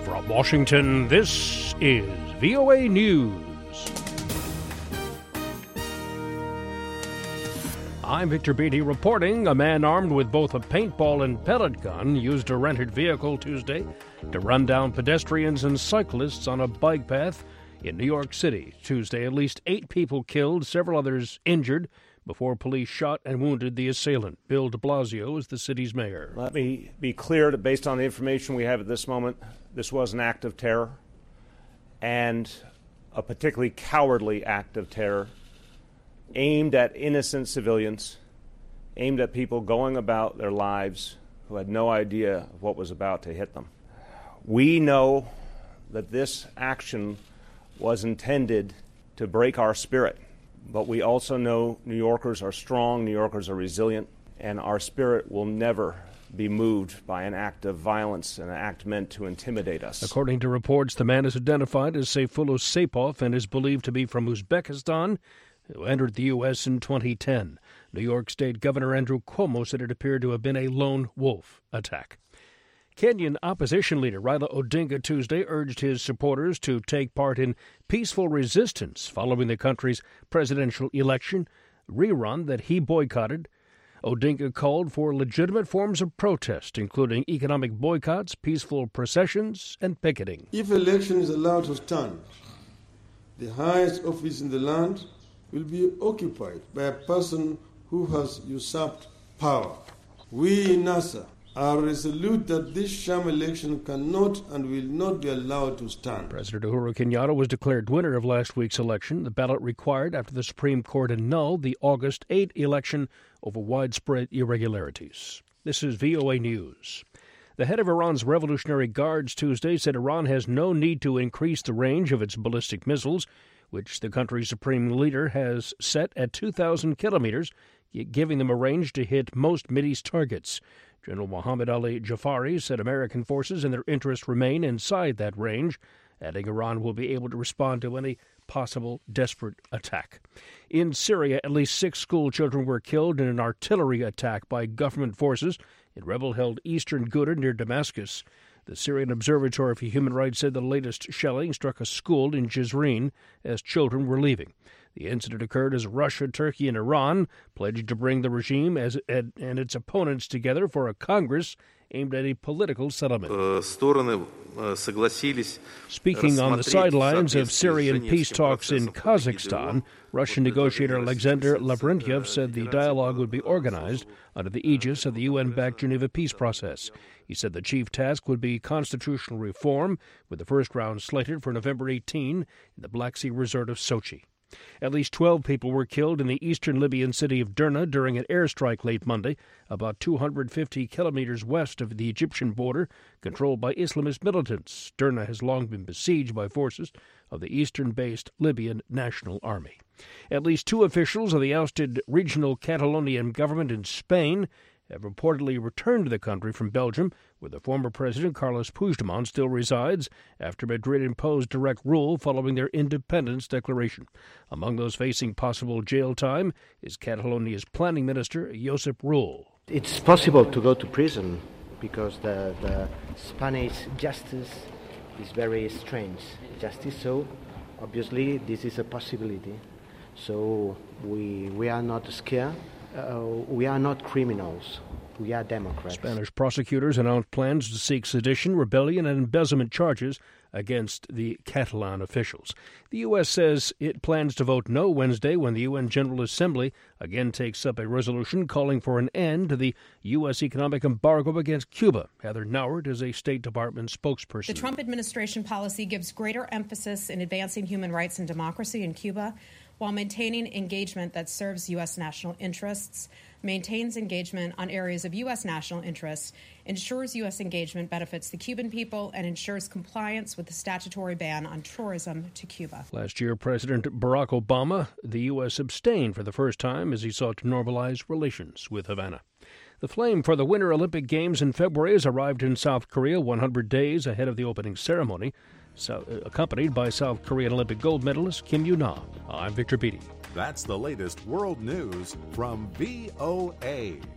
From Washington, this is VOA News. I'm Victor Beatty reporting. A man armed with both a paintball and pellet gun used a rented vehicle Tuesday to run down pedestrians and cyclists on a bike path in New York City. Tuesday, at least 8 people killed, several others injured, before police shot and wounded the assailant. Bill de Blasio is the city's mayor. Let me be clear that based on the information we have at this moment, this was an act of terror, and a particularly cowardly act of terror aimed at innocent civilians, aimed at people going about their lives who had no idea of what was about to hit them. We know that this action was intended to break our spirit, but we also know New Yorkers are strong, New Yorkers are resilient, and our spirit will never be moved by an act of violence, an act meant to intimidate us. According to reports, the man is identified as Sayfullo Saipov and is believed to be from Uzbekistan, who entered the U.S. in 2010. New York State Governor Andrew Cuomo said it appeared to have been a lone wolf attack. Kenyan opposition leader Raila Odinga Tuesday urged his supporters to take part in peaceful resistance following the country's presidential election rerun that he boycotted. Odinga called for legitimate forms of protest, including economic boycotts, peaceful processions, and picketing. If election is allowed to stand, the highest office in the land will be occupied by a person who has usurped power. We in NASA are resolute that this sham election cannot and will not be allowed to stand. President Uhuru Kenyatta was declared winner of last week's election, the ballot required after the Supreme Court annulled the August 8 election over widespread irregularities. This is VOA News. The head of Iran's Revolutionary Guards Tuesday said Iran has no need to increase the range of its ballistic missiles, which the country's supreme leader has set at 2,000 kilometers, giving them a range to hit most Mideast targets. General Mohammad Ali Jafari said American forces and their interests remain inside that range, adding Iran will be able to respond to any possible desperate attack. In Syria, at least 6 school children were killed in an artillery attack by government forces in rebel-held eastern Ghouta near Damascus. The Syrian Observatory for Human Rights said the latest shelling struck a school in Jizreen as children were leaving. The incident occurred as Russia, Turkey, and Iran pledged to bring the regime and its opponents together for a Congress aimed at a political settlement. Speaking on the sidelines of Syrian peace talks in Kazakhstan, Russian negotiator Alexander Lavrentiev said the dialogue would be organized under the aegis of the UN-backed Geneva peace process. He said the chief task would be constitutional reform, with the first round slated for November 18 in the Black Sea resort of Sochi. At least 12 people were killed in the eastern Libyan city of Derna during an airstrike late Monday, about 250 kilometers west of the Egyptian border, controlled by Islamist militants. Derna has long been besieged by forces of the eastern-based Libyan National Army. At least 2 officials of the ousted regional Catalonian government in Spain have reportedly returned to the country from Belgium, where the former president Carles Puigdemont still resides, after Madrid imposed direct rule following their independence declaration. Among those facing possible jail time is Catalonia's planning minister, Josep Rull. It's possible to go to prison because the Spanish justice is very strange justice, so obviously this is a possibility. So we are not scared. We are not criminals. We are Democrats. Spanish prosecutors announced plans to seek sedition, rebellion, and embezzlement charges against the Catalan officials. The U.S. says it plans to vote no Wednesday when the UN General Assembly again takes up a resolution calling for an end to the U.S. economic embargo against Cuba. Heather Nauert is a State Department spokesperson. The Trump administration policy gives greater emphasis in advancing human rights and democracy in Cuba, while maintaining engagement that serves U.S. national interests, maintains engagement on areas of U.S. national interests, ensures U.S. engagement benefits the Cuban people, and ensures compliance with the statutory ban on tourism to Cuba. Last year, President Barack Obama, the U.S. abstained for the first time as he sought to normalize relations with Havana. The flame for the Winter Olympic Games in February has arrived in South Korea 100 days ahead of the opening ceremony, accompanied by South Korean Olympic gold medalist Kim Yoo-na. I'm Victor Beatty. That's the latest world news from VOA.